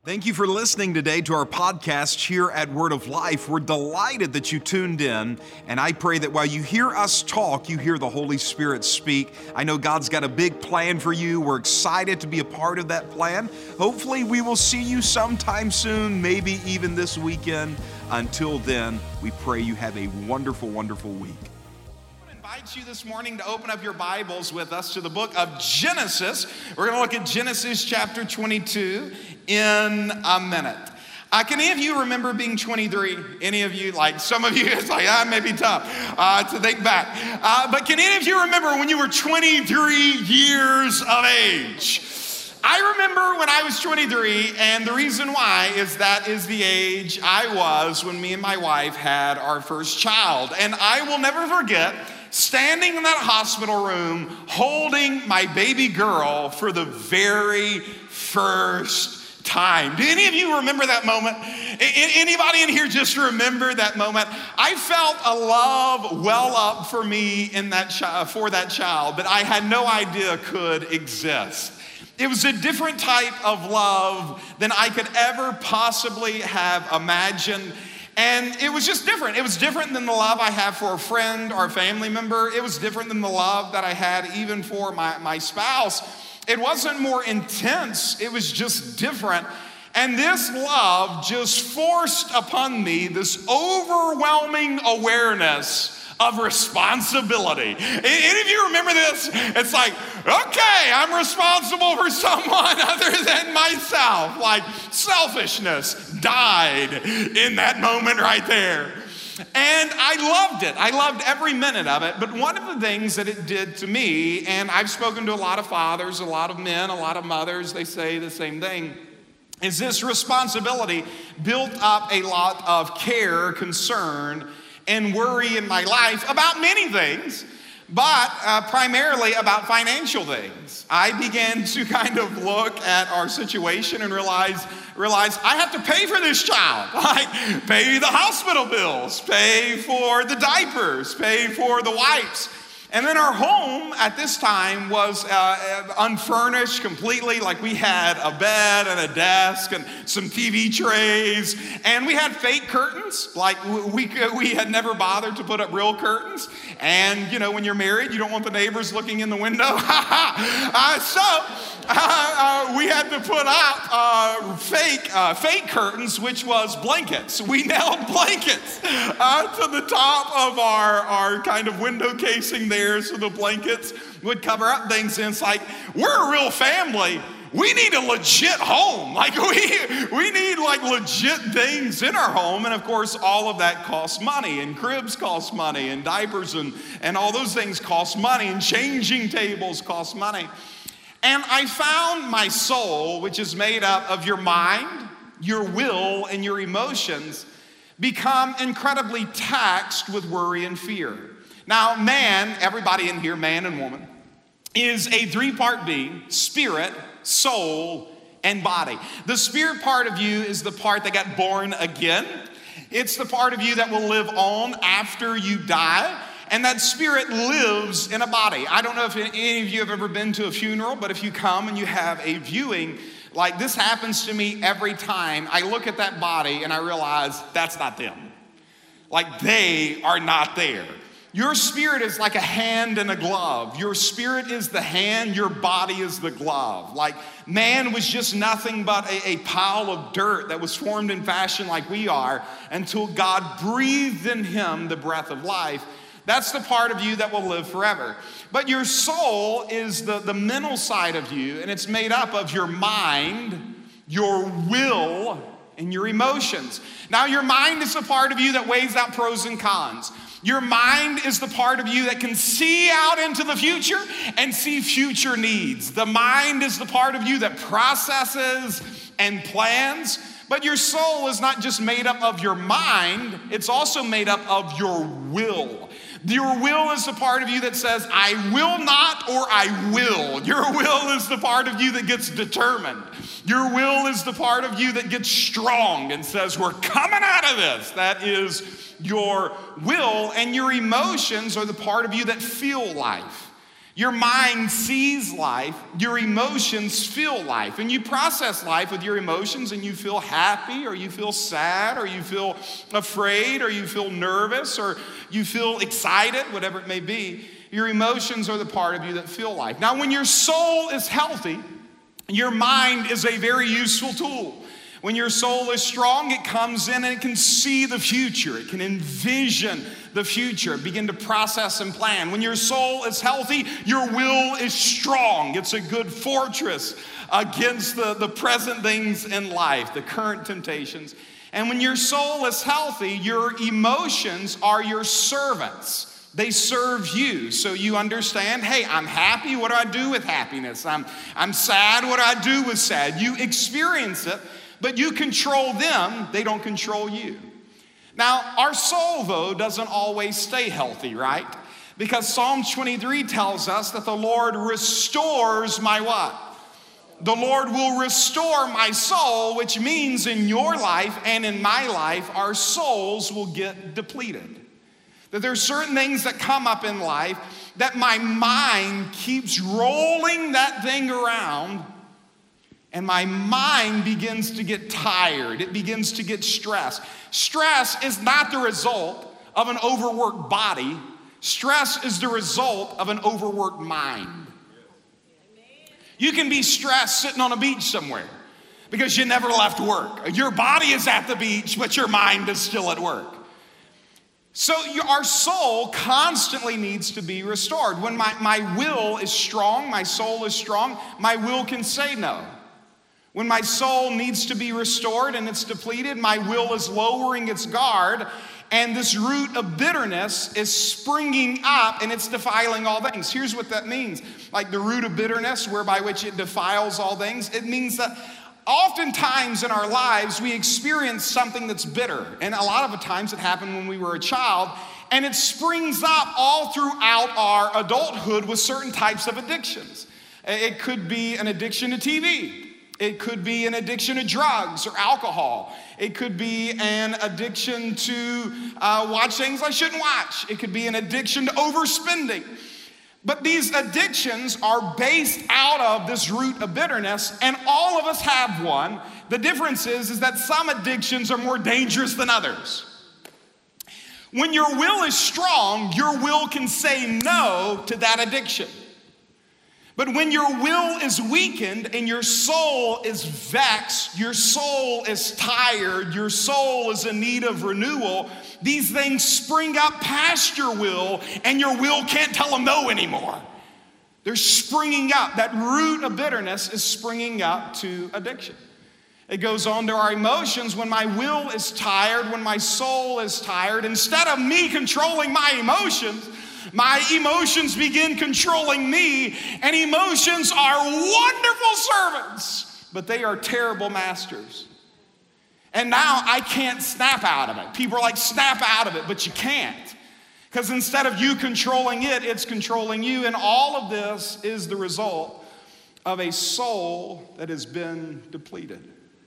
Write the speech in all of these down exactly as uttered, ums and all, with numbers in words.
Thank you for listening today to our podcast here at Word of Life. We're delighted that you tuned in, and I pray that while you hear us talk, you hear the Holy Spirit speak. I know God's got a big plan for you. We're excited to be a part of that plan. Hopefully, we will see you sometime soon, maybe even this weekend. Until then, we pray you have a wonderful, wonderful week. I invite you this morning to open up your Bibles with us to the book of Genesis. We're going to look at Genesis chapter twenty-two in a minute. Uh, can any of you remember being twenty-three? Any of you? Like some of you, it's like, ah, maybe tough uh, to think back. Uh, but can any of you remember when you were twenty-three years of age? I remember when I was twenty-three, and the reason why is that is the age I was when me and my wife had our first child. And I will never forget standing in that hospital room holding my baby girl for the very first time. Do any of you remember that moment? Anybody in here just remember that moment? I felt a love well up for me in that chi- for that child that I had no idea could exist. It was a different type of love than I could ever possibly have imagined. And it was just different. It was different than the love I have for a friend or a family member. It was different than the love that I had even for my, my spouse. It wasn't more intense. It was just different. And this love just forced upon me this overwhelming awareness of responsibility. Any of you remember this? It's like, okay, I'm responsible for someone other than myself. Like selfishness died in that moment right there. And I loved it. I loved every minute of it. But one of the things that it did to me, and I've spoken to a lot of fathers, a lot of men, a lot of mothers, they say the same thing, is this responsibility built up a lot of care, concern, and worry in my life about many things, but uh, primarily about financial things. I began to kind of look at our situation and realize, realize I have to pay for this child. Like, pay the hospital bills, pay for the diapers, pay for the wipes. And then our home at this time was uh, unfurnished completely. Like we had a bed and a desk and some T V trays, and we had fake curtains. Like we we had never bothered to put up real curtains. And you know, when you're married, you don't want the neighbors looking in the window. uh, so uh, uh, we had to put up uh, fake uh, fake curtains, which was blankets. We nailed blankets uh, to the top of our our kind of window casing there. So the blankets would cover up things. And it's like, we're a real family. We need a legit home. Like we, we need like legit things in our home. And of course, all of that costs money, and cribs cost money, and diapers and, and all those things cost money, and changing tables cost money. And I found my soul, which is made up of your mind, your will, and your emotions, become incredibly taxed with worry and fear. Now, man, everybody in here, man and woman, is a three-part being: spirit, soul, and body. The spirit part of you is the part that got born again. It's the part of you that will live on after you die. And that spirit lives in a body. I don't know if any of you have ever been to a funeral, but if you come and you have a viewing, like this happens to me every time. I look at that body and I realize that's not them. Like they are not there. Your spirit is like a hand and a glove. Your spirit is the hand, your body is the glove. Like man was just nothing but a, a pile of dirt that was formed and fashioned like we are until God breathed in him the breath of life. That's the part of you that will live forever. But your soul is the, the mental side of you, and it's made up of your mind, your will, and your emotions. Now, your mind is the part of you that weighs out pros and cons. Your mind is the part of you that can see out into the future and see future needs. The mind is the part of you that processes and plans. But your soul is not just made up of your mind, it's also made up of your will. Your will is the part of you that says, I will not, or I will. Your will is the part of you that gets determined. Your will is the part of you that gets strong and says, we're coming out of this. That is your will. And your emotions are the part of you that feel life. Your mind sees life, your emotions feel life, and you process life with your emotions, and you feel happy, or you feel sad, or you feel afraid, or you feel nervous, or you feel excited, whatever it may be. Your emotions are the part of you that feel life. Now, when your soul is healthy, your mind is a very useful tool. When your soul is strong, it comes in and it can see the future. It can envision the future, begin to process and plan. When your soul is healthy, your will is strong. It's a good fortress against the, the present things in life, the current temptations. And when your soul is healthy, your emotions are your servants. They serve you, so you understand, hey, I'm happy, what do I do with happiness? I'm, I'm sad, what do I do with sad? You experience it, but you control them, they don't control you. Now, our soul, though, doesn't always stay healthy, right? Because Psalm twenty-three tells us that the Lord restores my what? The Lord will restore my soul, which means in your life and in my life, our souls will get depleted. That there's certain things that come up in life that my mind keeps rolling that thing around, and my mind begins to get tired. It begins to get stressed. Stress is not the result of an overworked body. Stress is the result of an overworked mind. You can be stressed sitting on a beach somewhere because you never left work. Your body is at the beach, but your mind is still at work. So our soul constantly needs to be restored. When my, my will is strong, my soul is strong, my will can say no. When my soul needs to be restored and it's depleted, my will is lowering its guard, and this root of bitterness is springing up and it's defiling all things. Here's what that means. Like the root of bitterness, whereby which it defiles all things, it means that oftentimes in our lives, we experience something that's bitter. And a lot of the times it happened when we were a child. And it springs up all throughout our adulthood with certain types of addictions. It could be an addiction to T V. It could be an addiction to drugs or alcohol. It could be an addiction to uh, watch things I shouldn't watch. It could be an addiction to overspending. But these addictions are based out of this root of bitterness, and all of us have one. The difference is, is that some addictions are more dangerous than others. When your will is strong, your will can say no to that addiction. But when your will is weakened and your soul is vexed, your soul is tired, your soul is in need of renewal, these things spring up past your will, and your will can't tell them no anymore. They're springing up. That root of bitterness is springing up to addiction. It goes on to our emotions. When my will is tired, when my soul is tired, instead of me controlling my emotions, my emotions begin controlling me, and emotions are wonderful servants, but they are terrible masters. And now I can't snap out of it. People are like, snap out of it, but you can't. Because instead of you controlling it, it's controlling you. And all of this is the result of a soul that has been depleted.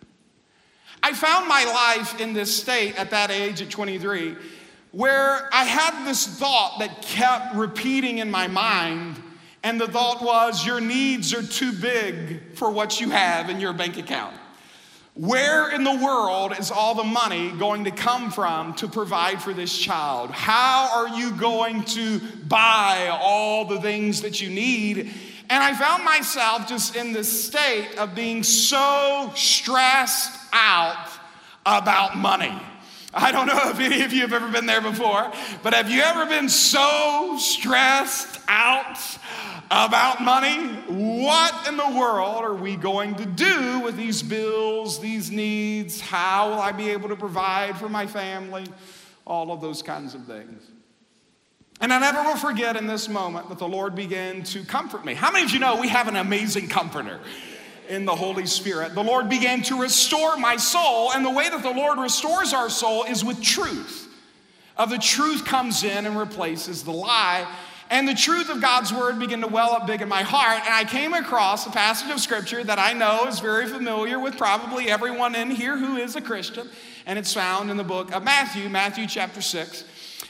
I found my life in this state at that age, at twenty-three, where I had this thought that kept repeating in my mind, and the thought was, your needs are too big for what you have in your bank account. Where in the world is all the money going to come from to provide for this child? How are you going to buy all the things that you need? And I found myself just in this state of being so stressed out about money. I don't know if any of you have ever been there before, but have you ever been so stressed out about money? What in the world are we going to do with these bills, these needs? How will I be able to provide for my family? All of those kinds of things. And I never will forget in this moment that the Lord began to comfort me. How many of you know we have an amazing comforter in the Holy Spirit? The Lord began to restore my soul, and the way that the Lord restores our soul is with truth. Of the truth comes in and replaces the lie, and the truth of God's word began to well up big in my heart, and I came across a passage of scripture that I know is very familiar with probably everyone in here who is a Christian, and it's found in the book of Matthew, Matthew chapter six.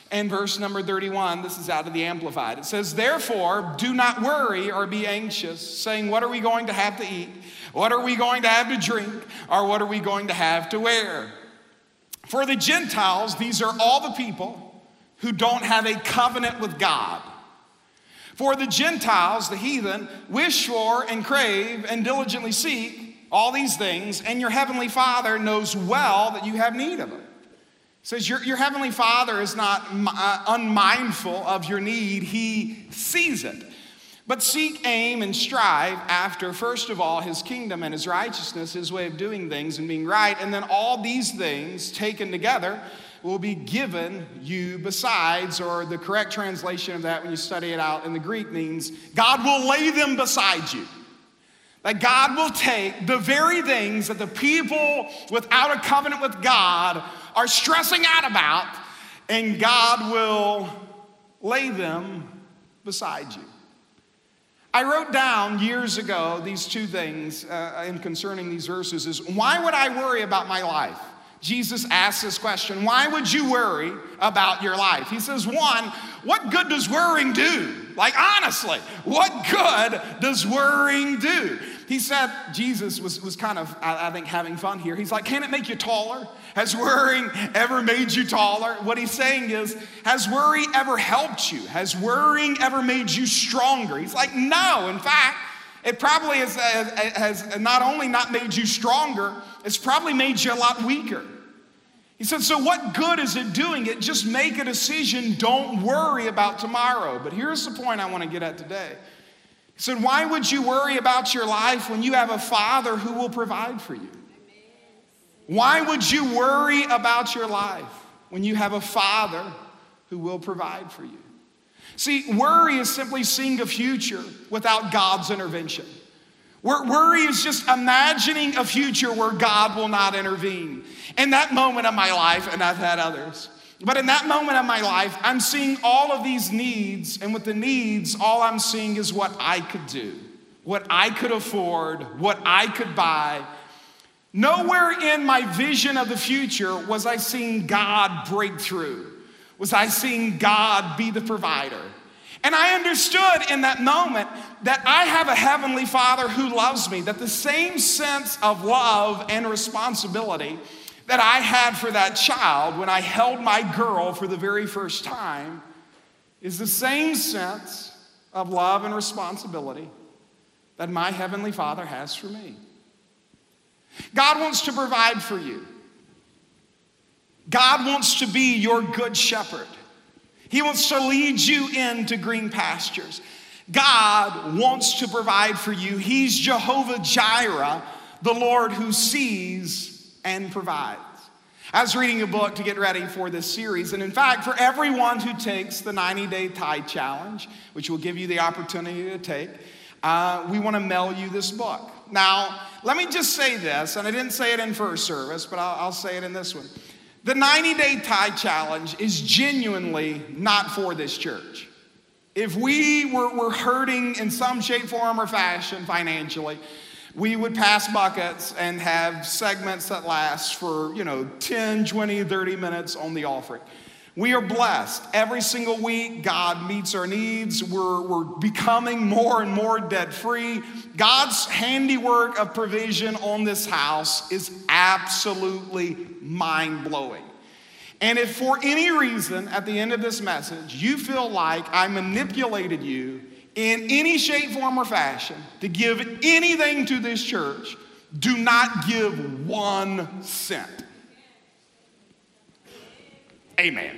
And verse number thirty-one, this is out of the Amplified. It says, therefore, do not worry or be anxious, saying, what are we going to have to eat? What are we going to have to drink? Or what are we going to have to wear? For the Gentiles, these are all the people who don't have a covenant with God. For the Gentiles, the heathen, wish for and crave and diligently seek all these things, and your heavenly Father knows well that you have need of them. It says your, your heavenly Father is not uh, unmindful of your need. He sees it. But seek, aim, and strive after, first of all, his kingdom and his righteousness, his way of doing things and being right. And then all these things taken together will be given you besides, or the correct translation of that when you study it out in the Greek means God will lay them beside you. That God will take the very things that the people without a covenant with God are stressing out about, and God will lay them beside you. I wrote down years ago these two things uh, in concerning these verses is, why would I worry about my life? Jesus asks this question, why would you worry about your life? He says, one, what good does worrying do? Like, honestly, what good does worrying do? He said, Jesus was, was kind of, I, I think, having fun here. He's like, can it make you taller? Has worrying ever made you taller? What he's saying is, has worry ever helped you? Has worrying ever made you stronger? He's like, no. In fact, it probably has, has not only not made you stronger, it's probably made you a lot weaker. He said, so what good is it doing it? Just make a decision. Don't worry about tomorrow. But here's the point I want to get at today. He said, why would you worry about your life when you have a Father who will provide for you? Why would you worry about your life when you have a Father who will provide for you? See, worry is simply seeing a future without God's intervention. Worry is just imagining a future where God will not intervene. In that moment of my life, and I've had others, but in that moment of my life, I'm seeing all of these needs, and with the needs, all I'm seeing is what I could do, what I could afford, what I could buy. Nowhere in my vision of the future was I seeing God break through, was I seeing God be the provider. And I understood in that moment that I have a heavenly Father who loves me, that the same sense of love and responsibility that I had for that child when I held my girl for the very first time is the same sense of love and responsibility that my heavenly Father has for me. God wants to provide for you. God wants to be your good shepherd. He wants to lead you into green pastures. God wants to provide for you. He's Jehovah Jireh, the Lord who sees and provides. I was reading a book to get ready for this series, and in fact, for everyone who takes the ninety-day tithe challenge, which will give you the opportunity to take, uh, we want to mail you this book. Now, let me just say this, and I didn't say it in first service, but I'll, I'll say it in this one. The ninety-day tithe challenge is genuinely not for this church. If we were, were hurting in some shape, form, or fashion financially, we would pass buckets and have segments that last for, you know, ten, twenty, thirty minutes on the offering. We are blessed. Every single week, God meets our needs. We're, we're becoming more and more debt-free. God's handiwork of provision on this house is absolutely mind-blowing. And if for any reason at the end of this message you feel like I manipulated you in any shape, form, or fashion to give anything to this church, do not give one cent. Amen.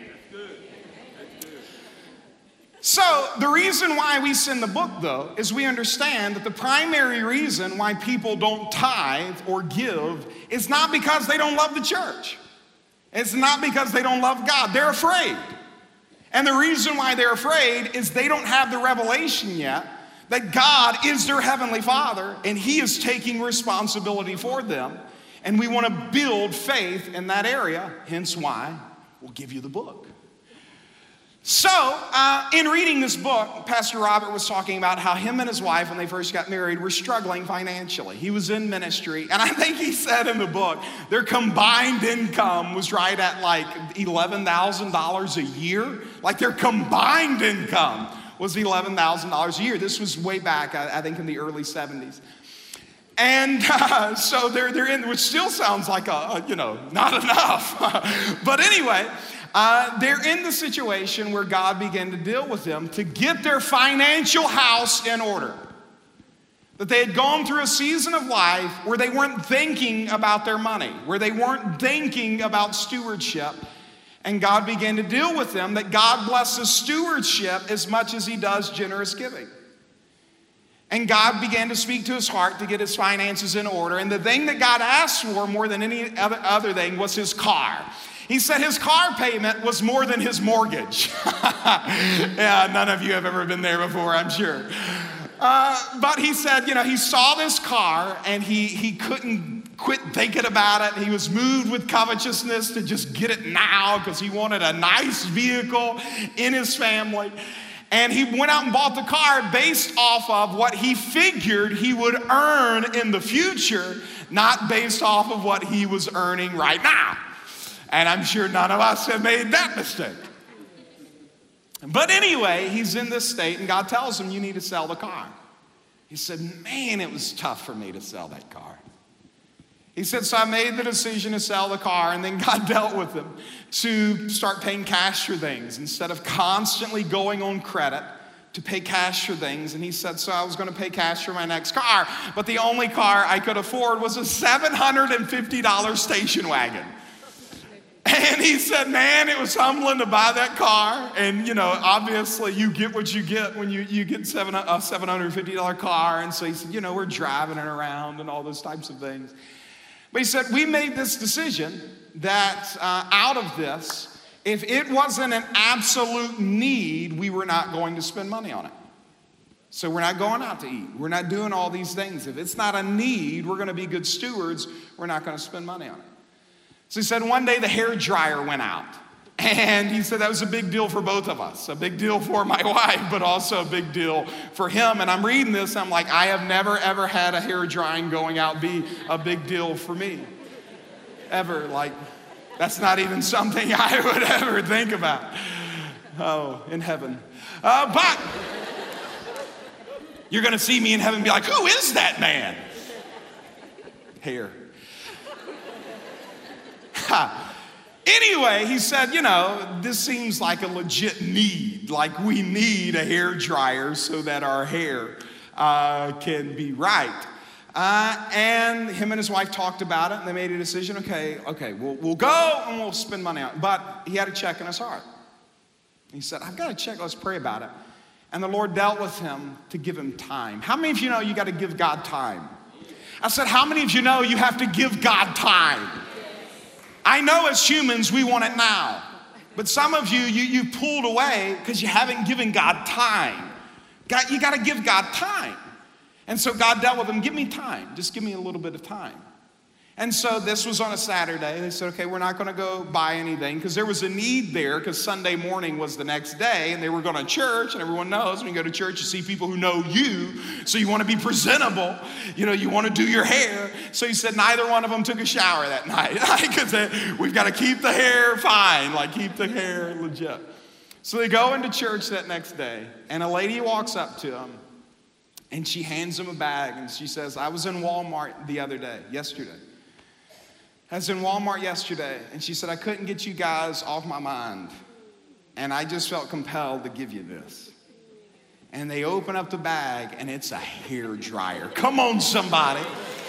So the reason why we send the book, though, is we understand that the primary reason why people don't tithe or give is not because they don't love the church. It's not because they don't love God. They're afraid. And the reason why they're afraid is they don't have the revelation yet that God is their heavenly Father and He is taking responsibility for them. And we want to build faith in that area, hence why we'll give you the book. So, uh, in reading this book, Pastor Robert was talking about how him and his wife, when they first got married, were struggling financially. He was in ministry, and I think he said in the book, their combined income was right at like eleven thousand dollars a year. Like their combined income was eleven thousand dollars a year. This was way back, I, I think in the early seventies. And uh, so they're, they're in, which still sounds like, a, a you know, not enough. But anyway, Uh, they're in the situation where God began to deal with them to get their financial house in order. That they had gone through a season of life where they weren't thinking about their money, where they weren't thinking about stewardship. And God began to deal with them that God blesses stewardship as much as he does generous giving. And God began to speak to his heart to get his finances in order. And the thing that God asked for more than any other, other thing was his car. He said his car payment was more than his mortgage. Yeah, none of you have ever been there before, I'm sure. Uh, but he said, you know, he saw this car and he, he couldn't quit thinking about it. He was moved with covetousness to just get it now because he wanted a nice vehicle in his family. And he went out and bought the car based off of what he figured he would earn in the future, not based off of what he was earning right now. And I'm sure none of us have made that mistake. But anyway, he's in this state, and God tells him, you need to sell the car. He said, man, it was tough for me to sell that car. He said, so I made the decision to sell the car, and then God dealt with him to start paying cash for things instead of constantly going on credit to pay cash for things. And he said, so I was going to pay cash for my next car, but the only car I could afford was a seven hundred fifty dollars station wagon. And he said, man, it was humbling to buy that car. And, you know, obviously you get what you get when you, you get seven, a seven hundred fifty dollars car. And so he said, you know, we're driving it around and all those types of things. But he said, we made this decision that uh, out of this, if it wasn't an absolute need, we were not going to spend money on it. So we're not going out to eat. We're not doing all these things. If it's not a need, we're going to be good stewards. We're not going to spend money on it. So he said one day the hair dryer went out. And he said that was a big deal for both of us. A big deal for my wife, but also a big deal for him. And I'm reading this, I'm like, I have never, ever had a hair drying going out be a big deal for me. Ever. Like, that's not even something I would ever think about. Oh, in heaven. Uh, but you're going to see me in heaven and be like, who is that man? Hair. Anyway, he said, you know, this seems like a legit need. Like we need a hair dryer so that our hair uh, can be right. Uh, and him and his wife talked about it, and they made a decision. Okay, okay, we'll, we'll go and we'll spend money on it. But he had a check in his heart. He said, I've got a check, let's pray about it. And the Lord dealt with him to give him time. How many of you know you got to give God time? I said, how many of you know you have to give God time? I know as humans we want it now, but some of you, you, you pulled away because you haven't given God time. God, you got to give God time. And so God dealt with him, give me time, just give me a little bit of time. And so this was on a Saturday. They said, okay, we're not going to go buy anything because there was a need there because Sunday morning was the next day and they were going to church, and everyone knows when you go to church, you see people who know you, so you want to be presentable. You know, you want to do your hair. So he said neither one of them took a shower that night because we've got to keep the hair fine, like keep the hair legit. So they go into church that next day, and a lady walks up to him, and she hands him a bag, and she says, I was in Walmart the other day, yesterday. I was in Walmart yesterday, and she said, I couldn't get you guys off my mind, and I just felt compelled to give you this. And they open up the bag, and it's a hair dryer. Come on, somebody.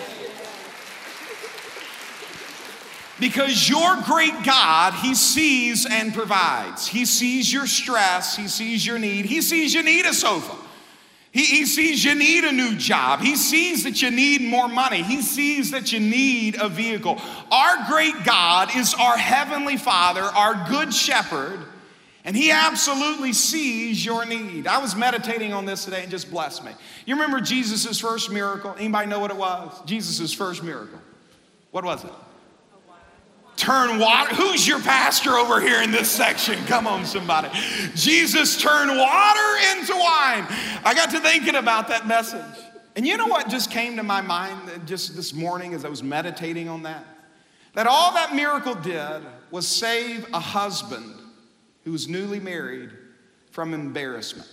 Because your great God, he sees and provides. He sees your stress. He sees your need. He sees you need a sofa. He, he sees you need a new job. He sees that you need more money. He sees that you need a vehicle. Our great God is our heavenly Father, our good shepherd, and he absolutely sees your need. I was meditating on this today and just blessed me. You remember Jesus' first miracle? Anybody know what it was? Jesus' first miracle. What was it? turned water. Who's your pastor over here in this section? Come on, somebody. Jesus turned water into wine. I got to thinking about that message. And you know what just came to my mind just this morning as I was meditating on that? That all that miracle did was save a husband who was newly married from embarrassment.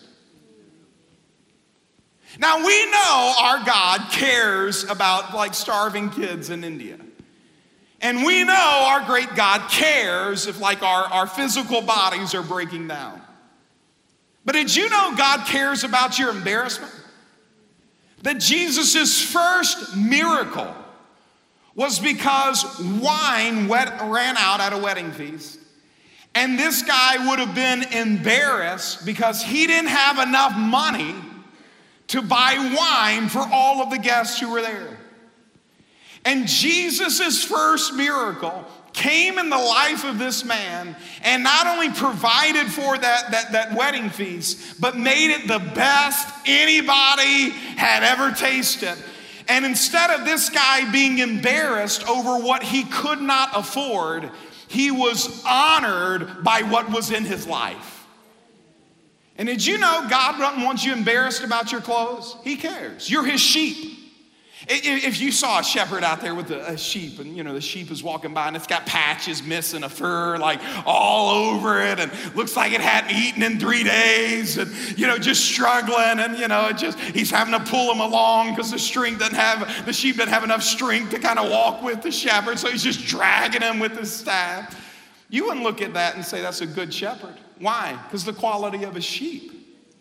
Now we know our God cares about like starving kids in India. And we know our great God cares if like our, our physical bodies are breaking down. But did you know God cares about your embarrassment? That Jesus' first miracle was because wine wet, ran out at a wedding feast. And this guy would have been embarrassed because he didn't have enough money to buy wine for all of the guests who were there. And Jesus' first miracle came in the life of this man and not only provided for that, that, that wedding feast, but made it the best anybody had ever tasted. And instead of this guy being embarrassed over what he could not afford, he was honored by what was in his life. And did you know God doesn't want you embarrassed about your clothes? He cares. You're his sheep. If you saw a shepherd out there with a sheep and, you know, the sheep is walking by and it's got patches missing a fur like all over it and looks like it hadn't eaten in three days and, you know, just struggling and, you know, it just, he's having to pull him along because the strength doesn't have, the sheep doesn't have enough strength to kind of walk with the shepherd, so he's just dragging him with his staff. You wouldn't look at that and say that's a good shepherd. Why? Because the quality of a sheep.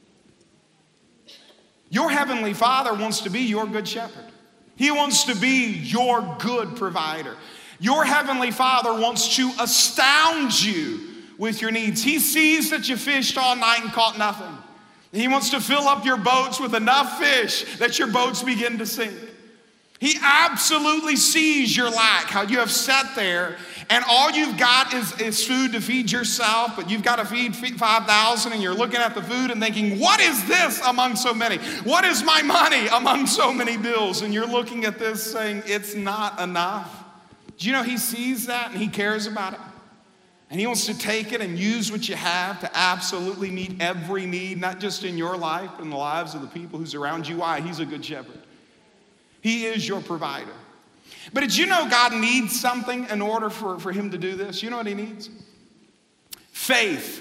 Your heavenly Father wants to be your good shepherd. He wants to be your good provider. Your heavenly Father wants to astound you with your needs. He sees that you fished all night and caught nothing. He wants to fill up your boats with enough fish that your boats begin to sink. He absolutely sees your lack, how you have sat there and all you've got is, is food to feed yourself, but you've got to feed five thousand and you're looking at the food and thinking, what is this among so many? What is my money among so many bills? And you're looking at this saying, it's not enough. Do you know he sees that and he cares about it? And he wants to take it and use what you have to absolutely meet every need, not just in your life, but in the lives of the people who's around you. Why? He's a good shepherd. He is your provider. But did you know God needs something in order for, for him to do this? You know what he needs? Faith.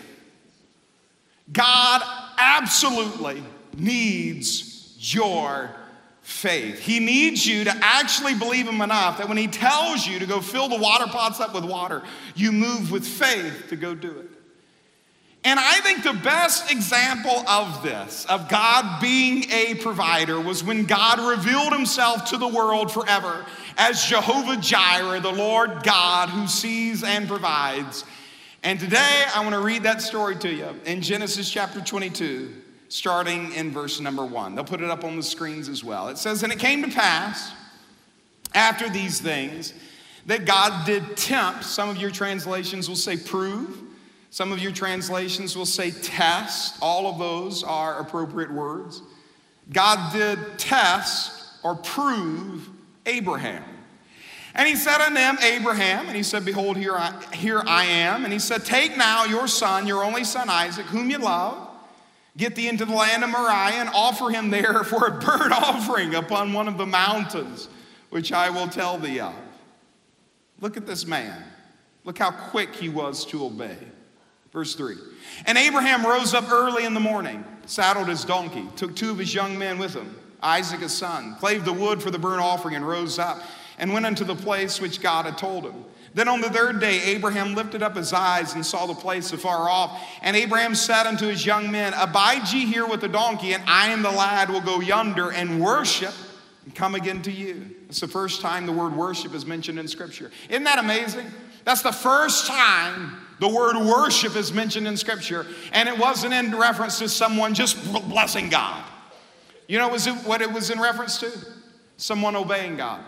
God absolutely needs your faith. He needs you to actually believe him enough that when he tells you to go fill the water pots up with water, you move with faith to go do it. And I think the best example of this, of God being a provider, was when God revealed himself to the world forever as Jehovah Jireh, the Lord God who sees and provides. And today I want to read that story to you in Genesis chapter twenty-two, starting in verse number one. They'll put it up on the screens as well. It says, and it came to pass after these things that God did tempt. Some of your translations will say prove. Some of your translations will say test. All of those are appropriate words. God did test or prove Abraham. And he said unto him, Abraham, and he said, behold, here I, here I am. And he said, take now your son, your only son Isaac, whom you love, get thee into the land of Moriah, and offer him there for a burnt offering upon one of the mountains, which I will tell thee of. Look at this man. Look how quick he was to obey. Verse three. And Abraham rose up early in the morning, saddled his donkey, took two of his young men with him, Isaac his son, clave the wood for the burnt offering, and rose up, and went unto the place which God had told him. Then on the third day, Abraham lifted up his eyes and saw the place afar off. And Abraham said unto his young men, abide ye here with the donkey, and I and the lad will go yonder and worship and come again to you. It's the first time the word worship is mentioned in Scripture. Isn't that amazing? That's the first time the word worship is mentioned in Scripture, and it wasn't in reference to someone just blessing God. You know what it was in reference to? Someone obeying God.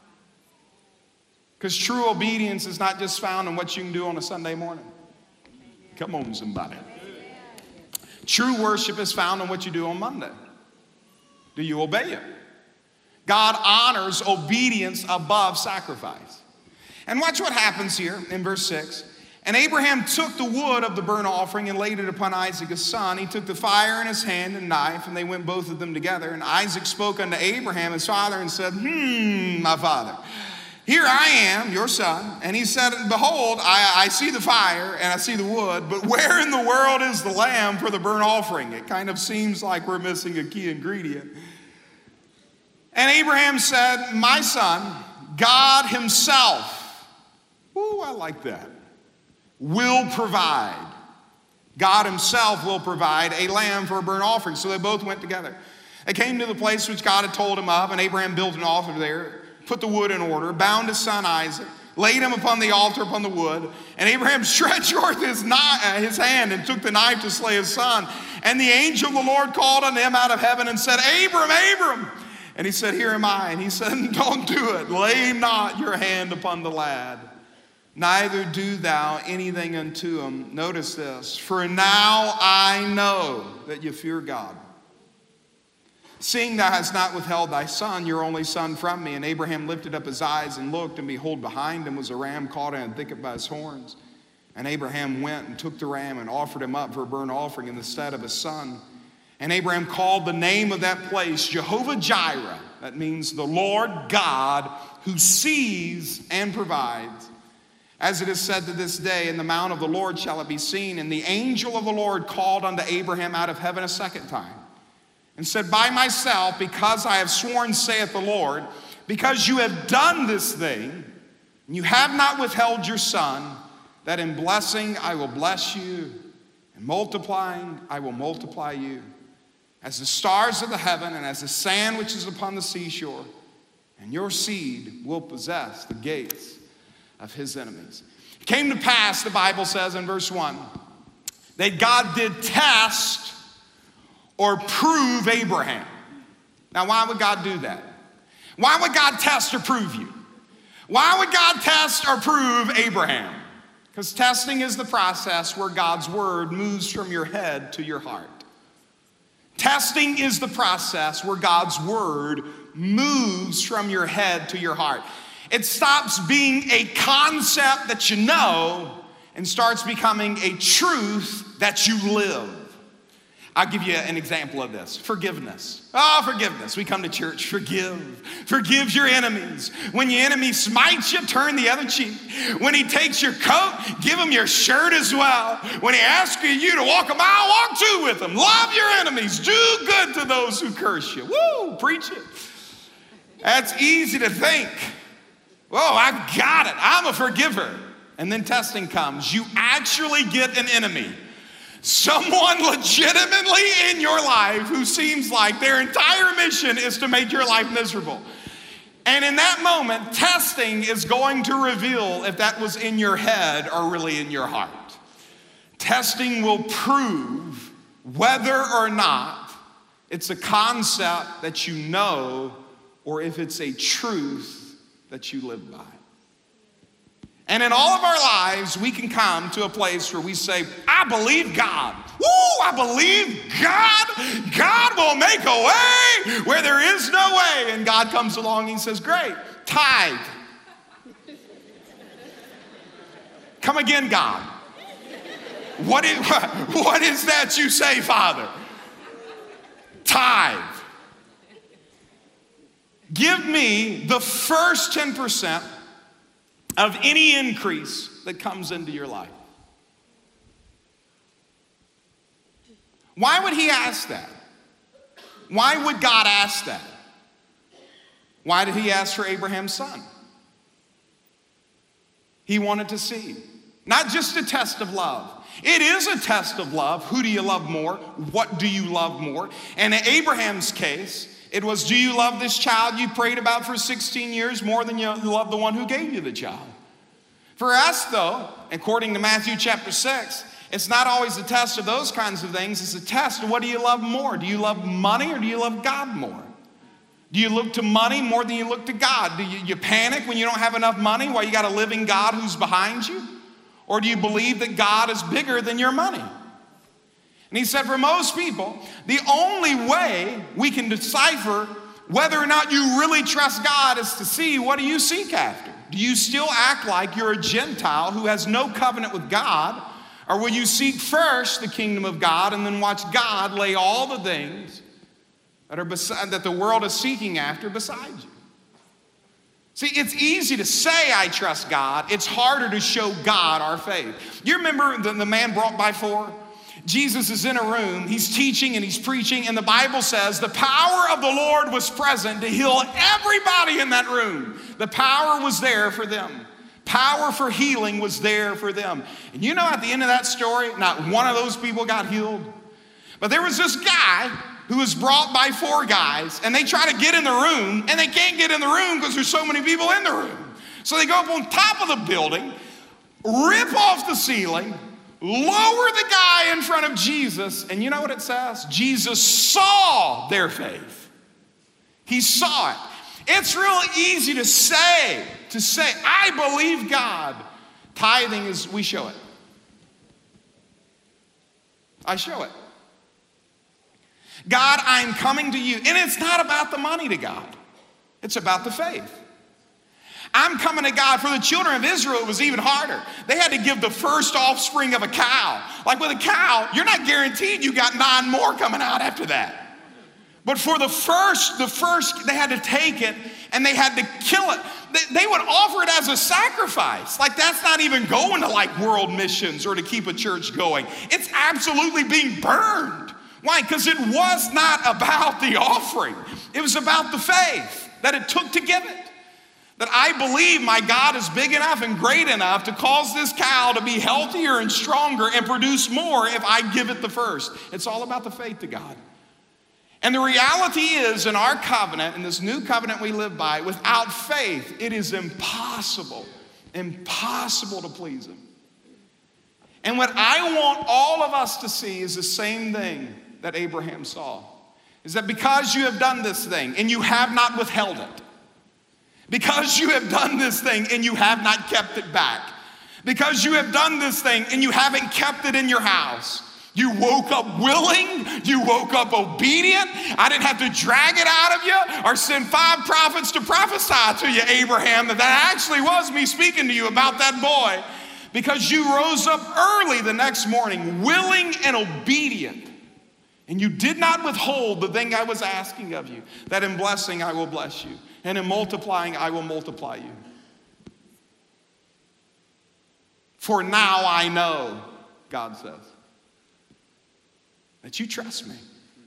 Because true obedience is not just found in what you can do on a Sunday morning. Come on, somebody. True worship is found in what you do on Monday. Do you obey it? God honors obedience above sacrifice. And watch what happens here in verse six. And Abraham took the wood of the burnt offering and laid it upon Isaac his son. He took the fire in his hand and knife, and they went both of them together. And Isaac spoke unto Abraham his father and said, Hmm, my father, here I am, your son. And he said, Behold, I, I see the fire and I see the wood, but where in the world is the lamb for the burnt offering? It kind of seems like we're missing a key ingredient. And Abraham said, My son, God himself, ooh, I like that, will provide. God himself will provide a lamb for a burnt offering. So they both went together. They came to the place which God had told him of, and Abraham built an altar there, put the wood in order, bound his son Isaac, laid him upon the altar upon the wood. And Abraham stretched forth his, knife, his hand and took the knife to slay his son. And the angel of the Lord called unto him out of heaven and said, Abram, Abram. And he said, Here am I. And he said, Don't do it. Lay not your hand upon the lad. Neither do thou anything unto him. Notice this. For now I know that you fear God, seeing thou hast not withheld thy son, your only son, from me. And Abraham lifted up his eyes and looked, and behold, behind him was a ram caught in a thicket by his horns. And Abraham went and took the ram and offered him up for a burnt offering in the stead of his son. And Abraham called the name of that place Jehovah Jireh. That means the Lord God who sees and provides. As it is said to this day, in the mount of the Lord shall it be seen. And the angel of the Lord called unto Abraham out of heaven a second time, and said, By myself, because I have sworn, saith the Lord, because you have done this thing, and you have not withheld your son, that in blessing I will bless you, and multiplying I will multiply you, as the stars of the heaven, and as the sand which is upon the seashore, and your seed will possess the gates of his enemies. It came to pass, the Bible says in verse one, that God did test or prove Abraham. Now, why would God do that? Why would God test or prove you? Why would God test or prove Abraham? Because testing is the process where God's word moves from your head to your heart. Testing is the process where God's word moves from your head to your heart. It stops being a concept that you know and starts becoming a truth that you live. I'll give you an example of this. Forgiveness. Oh, forgiveness. We come to church. Forgive. Forgive your enemies. When your enemy smites you, turn the other cheek. When he takes your coat, give him your shirt as well. When he asks you to walk a mile, walk two with him. Love your enemies. Do good to those who curse you. Woo, preach it. That's easy to think. Whoa, I've got it. I'm a forgiver. And then testing comes. You actually get an enemy. Someone legitimately in your life who seems like their entire mission is to make your life miserable. And in that moment, testing is going to reveal if that was in your head or really in your heart. Testing will prove whether or not it's a concept that you know or if it's a truth that you live by. And in all of our lives, we can come to a place where we say, I believe God. Woo, I believe God. God will make a way where there is no way. And God comes along and he says, great, tithe. Come again, God. What is, what is that you say, Father? Tithe. Give me the first ten percent of any increase that comes into your life. Why would he ask that? Why would God ask that? Why did he ask for Abraham's son? He wanted to see. Not just a test of love. It is a test of love. Who do you love more? What do you love more? And in Abraham's case, it was, do you love this child you prayed about for sixteen years more than you love the one who gave you the child? For us, though, according to Matthew chapter six, it's not always a test of those kinds of things. It's a test of what do you love more? Do you love money or do you love God more? Do you look to money more than you look to God? Do you, you panic when you don't have enough money while you got a living God who's behind you? Or do you believe that God is bigger than your money? And he said, for most people, the only way we can decipher whether or not you really trust God is to see, what do you seek after? Do you still act like you're a Gentile who has no covenant with God? Or will you seek first the kingdom of God and then watch God lay all the things that are beside, that the world is seeking after beside you? See, it's easy to say I trust God. It's harder to show God our faith. You remember the, the man brought by four? Jesus is in a room, he's teaching and he's preaching, and the Bible says the power of the Lord was present to heal everybody in that room. The power was there for them. Power for healing was there for them. And you know, at the end of that story, not one of those people got healed. But there was this guy who was brought by four guys, and they try to get in the room, and they can't get in the room because there's so many people in the room. So they go up on top of the building, rip off the ceiling, lower the guy in front of Jesus, and you know what it says? Jesus saw their faith. He saw it. It's real easy to say, to say, I believe God. Tithing is, we show it. I show it. God, I'm coming to you. And it's not about the money to God. It's about the faith. I'm coming to God. For the children of Israel, it was even harder. They had to give the first offspring of a cow. Like with a cow, you're not guaranteed you got nine more coming out after that. But for the first, the first, they had to take it and they had to kill it. They, they would offer it as a sacrifice. Like that's not even going to like world missions or to keep a church going. It's absolutely being burned. Why? Because it was not about the offering. It was about the faith that it took to give it. That I believe my God is big enough and great enough to cause this cow to be healthier and stronger and produce more if I give it the first. It's all about the faith to God. And the reality is, in our covenant, in this new covenant we live by, without faith, it is impossible, impossible to please Him. And what I want all of us to see is the same thing that Abraham saw, is that because you have done this thing and you have not withheld it, because you have done this thing and you have not kept it back, because you have done this thing and you haven't kept it in your house, you woke up willing, you woke up obedient. I didn't have to drag it out of you or send five prophets to prophesy to you, Abraham, that that actually was me speaking to you about that boy. Because you rose up early the next morning, willing and obedient. And you did not withhold the thing I was asking of you, that in blessing I will bless you, and in multiplying I will multiply you. For now I know, God says, that you trust me.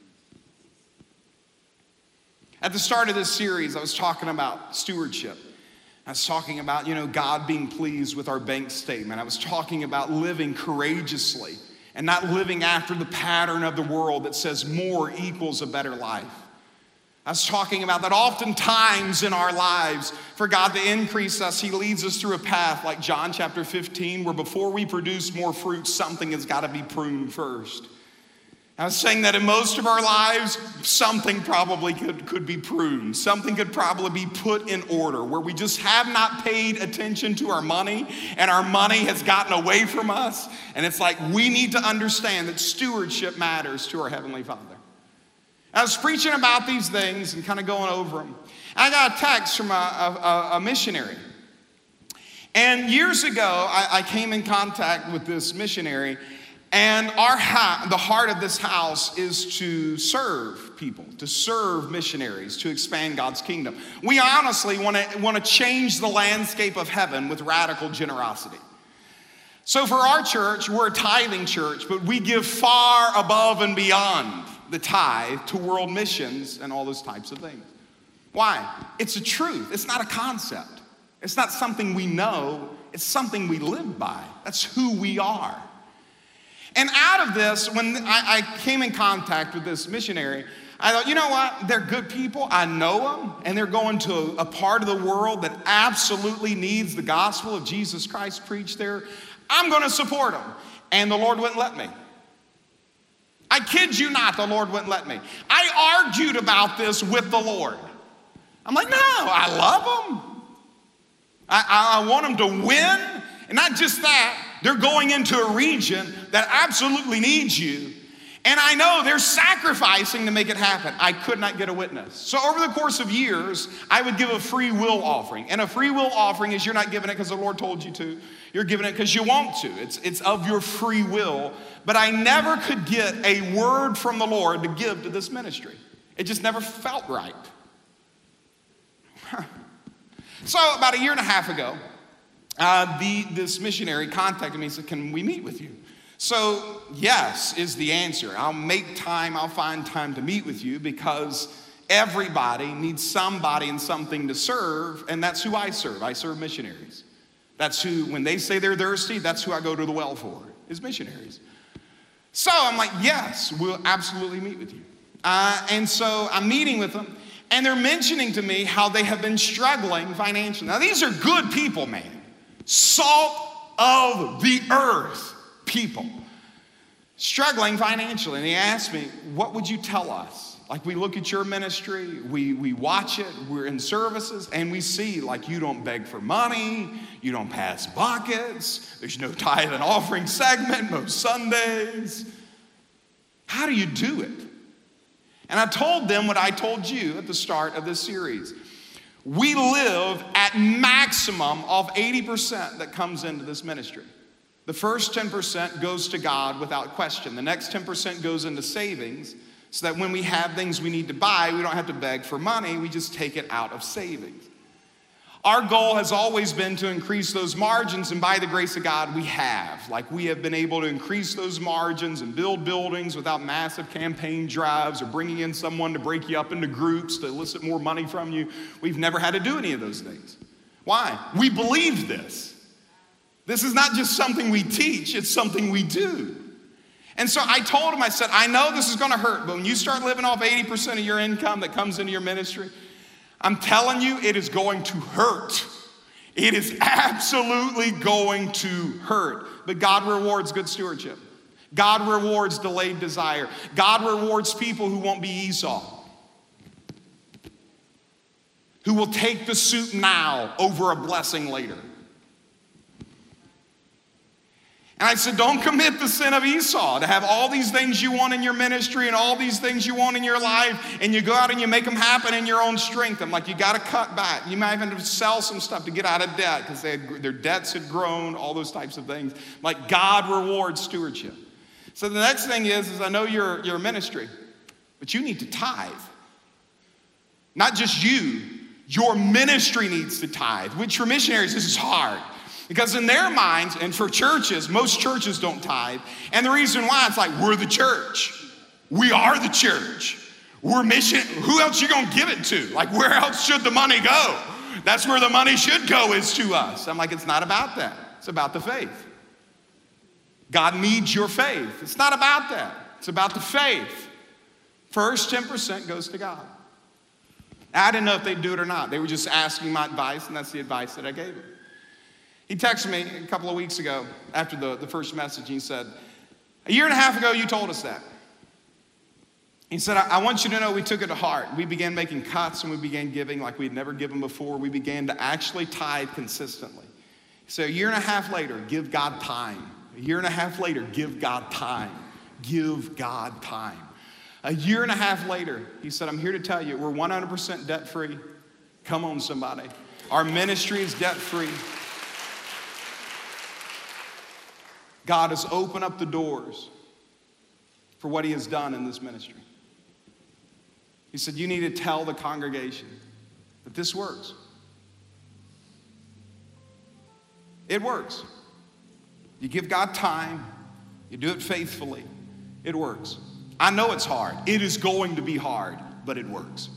At the start of this series, I was talking about stewardship. I was talking about, you know, God being pleased with our bank statement. I was talking about living courageously and not living after the pattern of the world that says more equals a better life. I was talking about that oftentimes in our lives, for God to increase us, He leads us through a path like John chapter fifteen, where before we produce more fruit, something has got to be pruned first. I was saying that in most of our lives, something probably could, could be pruned. Something could probably be put in order where we just have not paid attention to our money and our money has gotten away from us. And it's like we need to understand that stewardship matters to our Heavenly Father. I was preaching about these things and kind of going over them. I got a text from a, a, a missionary. And years ago, I, I came in contact with this missionary. And our ha- the heart of this house is to serve people, to serve missionaries, to expand God's kingdom. We honestly want to want to change the landscape of heaven with radical generosity. So for our church, we're a tithing church, but we give far above and beyond the tithe to world missions and all those types of things. Why? It's a truth. It's not a concept. It's not something we know. It's something we live by. That's who we are. And out of this, when I, I came in contact with this missionary, I thought, you know what? They're good people. I know them. And they're going to a part of the world that absolutely needs the gospel of Jesus Christ preached there. I'm going to support them. And the Lord wouldn't let me. I kid you not, the Lord wouldn't let me. I argued about this with the Lord. I'm like, no, I love them. I, I want them to win. And not just that, they're going into a region that absolutely needs you. And I know they're sacrificing to make it happen. I could not get a witness. So over the course of years, I would give a free will offering. And a free will offering is you're not giving it because the Lord told you to. You're giving it because you want to. It's, it's of your free will. But I never could get a word from the Lord to give to this ministry. It just never felt right. So about a year and a half ago, uh, the, this missionary contacted me and said, can we meet with you? So yes is the answer. I'll make time, I'll find time to meet with you because everybody needs somebody and something to serve, and that's who I serve. I serve missionaries. That's who, when they say they're thirsty, that's who I go to the well for, is missionaries. So I'm like, yes, we'll absolutely meet with you. Uh, and so I'm meeting with them, and they're mentioning to me how they have been struggling financially. Now these are good people, man. Salt of the earth people. Struggling financially. And he asked me, what would you tell us? Like, we look at your ministry, we, we watch it, we're in services, and we see, like, you don't beg for money, you don't pass buckets, there's no tithe and offering segment most Sundays. How do you do it? And I told them what I told you at the start of this series. We live at maximum of eighty percent that comes into this ministry. The first ten percent goes to God without question. The next ten percent goes into savings so that when we have things we need to buy, we don't have to beg for money. We just take it out of savings. Our goal has always been to increase those margins, and by the grace of God, we have. Like, we have been able to increase those margins and build buildings without massive campaign drives or bringing in someone to break you up into groups to elicit more money from you. We've never had to do any of those things. Why? We believe this. This is not just something we teach, it's something we do. And so I told him, I said, I know this is gonna hurt, but when you start living off eighty percent of your income that comes into your ministry, I'm telling you, it is going to hurt. It is absolutely going to hurt. But God rewards good stewardship. God rewards delayed desire. God rewards people who won't be Esau, who will take the suit now over a blessing later. And I said, don't commit the sin of Esau, to have all these things you want in your ministry and all these things you want in your life, and you go out and you make them happen in your own strength. I'm like, you got to cut back. You might even have to sell some stuff to get out of debt because their debts had grown, all those types of things. Like, God rewards stewardship. So the next thing is, is I know you're, you're a ministry, but you need to tithe. Not just you, your ministry needs to tithe, which for missionaries, this is hard. Because in their minds, and for churches, most churches don't tithe. And the reason why, it's like, we're the church. We are the church. We're mission. Who else you gonna give it to? Like, where else should the money go? That's where the money should go, is to us. I'm like, it's not about that. It's about the faith. God needs your faith. It's not about that. It's about the faith. First ten percent goes to God. I didn't know if they'd do it or not. They were just asking my advice, and that's the advice that I gave them. He texted me a couple of weeks ago after the, the first message. He said, a year and a half ago, you told us that. He said, I, I want you to know we took it to heart. We began making cuts and we began giving like we'd never given before. We began to actually tithe consistently. So a year and a half later, give God time. A year and a half later, give God time. Give God time. A year and a half later, he said, I'm here to tell you, we're one hundred percent debt-free. Come on, somebody. Our ministry is debt-free. God has opened up the doors for what he has done in this ministry. He said, you need to tell the congregation that this works. It works. You give God time, you do it faithfully, it works. I know it's hard. It is going to be hard, but it works.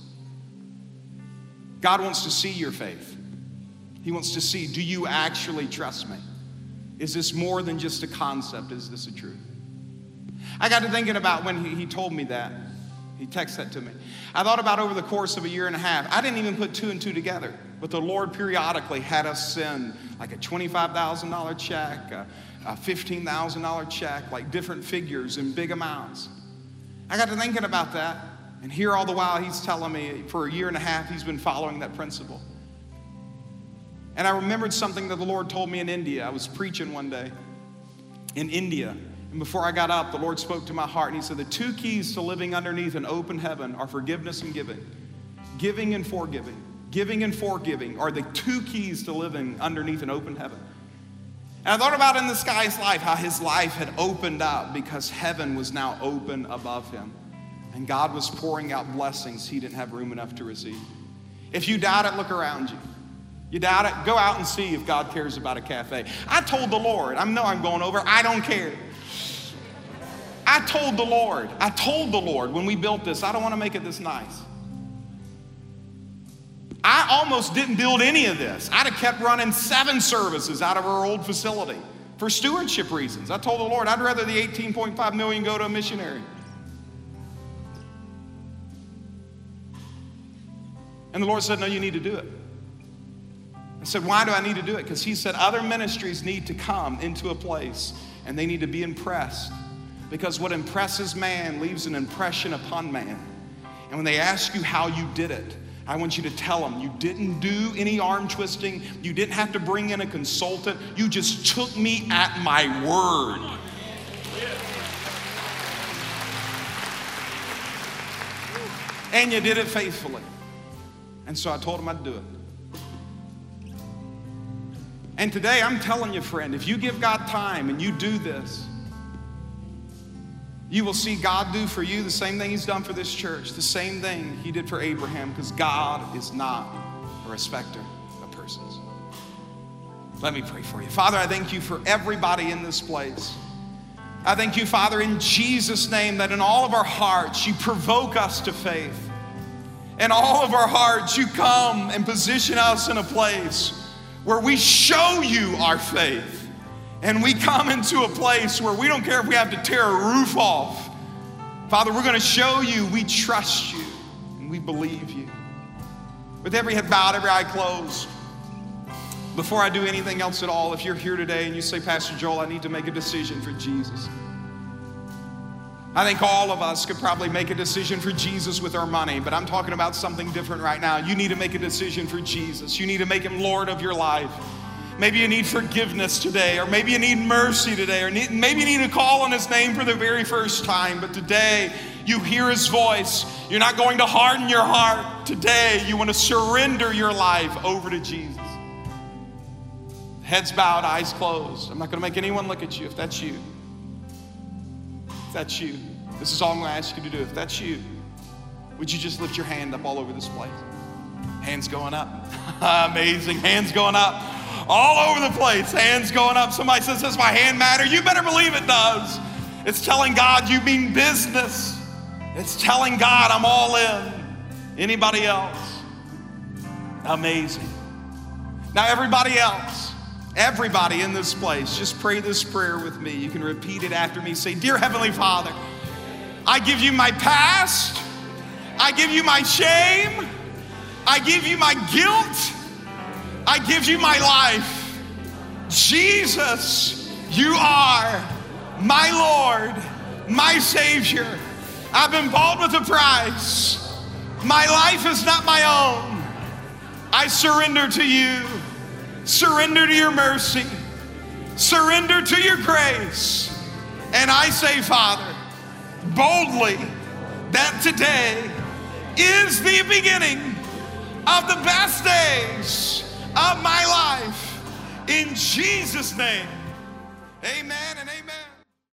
God wants to see your faith. He wants to see, do you actually trust me? Is this more than just a concept? Is this a truth? I got to thinking about when he, he told me that. He texted that to me. I thought about over the course of a year and a half. I didn't even put two and two together. But the Lord periodically had us send like a twenty-five thousand dollars check, a, a fifteen thousand dollars check, like different figures in big amounts. I got to thinking about that. And here all the while he's telling me for a year and a half he's been following that principle. And I remembered something that the Lord told me in India. I was preaching one day in India, And before I got up, the Lord spoke to my heart, and he said the two keys to living underneath an open heaven are forgiveness and giving. Giving and forgiving. Giving and forgiving are the two keys to living underneath an open heaven. And I thought about in this guy's life how his life had opened up because heaven was now open above him. And God was pouring out blessings he didn't have room enough to receive. If you doubt it, look around you. You doubt it? Go out and see if God cares about a cafe. I told the Lord, I know I'm going over, I don't care. I told the Lord, I told the Lord when we built this, I don't want to make it this nice. I almost didn't build any of this. I'd have kept running seven services out of our old facility for stewardship reasons. I told the Lord, I'd rather the eighteen point five million go to a missionary. And the Lord said, no, you need to do it. I said, why do I need to do it? Because he said other ministries need to come into a place and they need to be impressed. Because what impresses man leaves an impression upon man. And when they ask you how you did it, I want you to tell them you didn't do any arm twisting. You didn't have to bring in a consultant. You just took me at my word. And you did it faithfully. And so I told him I'd do it. And today I'm telling you, friend, if you give God time and you do this, you will see God do for you the same thing he's done for this church, the same thing he did for Abraham, because God is not a respecter of persons. Let me pray for you. Father, I thank you for everybody in this place. I thank you, Father, in Jesus' name, that in all of our hearts you provoke us to faith. In all of our hearts you come and position us in a place where we show you our faith. And we come into a place where we don't care if we have to tear a roof off. Father, we're going to show you we trust you and we believe you. With every head bowed, every eye closed, before I do anything else at all, if you're here today and you say, Pastor Joel, I need to make a decision for Jesus. I think all of us could probably make a decision for Jesus with our money, but I'm talking about something different right now. You need to make a decision for Jesus. You need to make him Lord of your life. Maybe you need forgiveness today, or maybe you need mercy today, or need, maybe you need to call on his name for the very first time. But today, you hear his voice. You're not going to harden your heart. Today, you want to surrender your life over to Jesus. Heads bowed, eyes closed. I'm not going to make anyone look at you if that's you. If that's you, this is all I'm going to ask you to do. If that's you, would you just lift your hand up all over this place? Hands going up. Amazing. Hands going up. All over the place, hands going up. Somebody says, does my hand matter? You better believe it does. It's telling God you mean business. It's telling God I'm all in. Anybody else? Amazing. Now everybody else, everybody in this place, just pray this prayer with me. You can repeat it after me. Say, dear Heavenly Father, I give you my past. I give you my shame. I give you my guilt. I give you my life. Jesus, you are my Lord, my Savior. I've been bought with a price. My life is not my own. I surrender to you. Surrender to your mercy. Surrender to your grace. And I say, Father, boldly, that today is the beginning of the best days of my life. In Jesus' name, amen and amen.